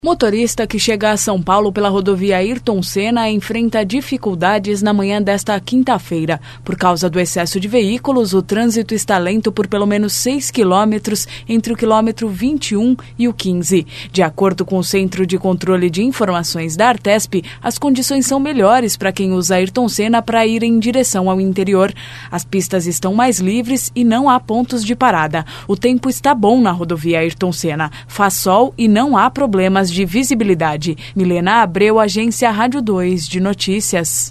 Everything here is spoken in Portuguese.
Motorista que chega a São Paulo pela rodovia Ayrton Senna enfrenta dificuldades na manhã desta quinta-feira. Por causa do excesso de veículos, o trânsito está lento por pelo menos 6 quilômetros entre o quilômetro 21 e o 15. De acordo com o Centro de Controle de Informações da Artesp, as condições são melhores para quem usa Ayrton Senna para ir em direção ao interior. As pistas estão mais livres e não há pontos de parada. O tempo está bom na rodovia Ayrton Senna. Faz sol e não há problemas de visibilidade. Milena Abreu, Agência Rádio 2 de Notícias.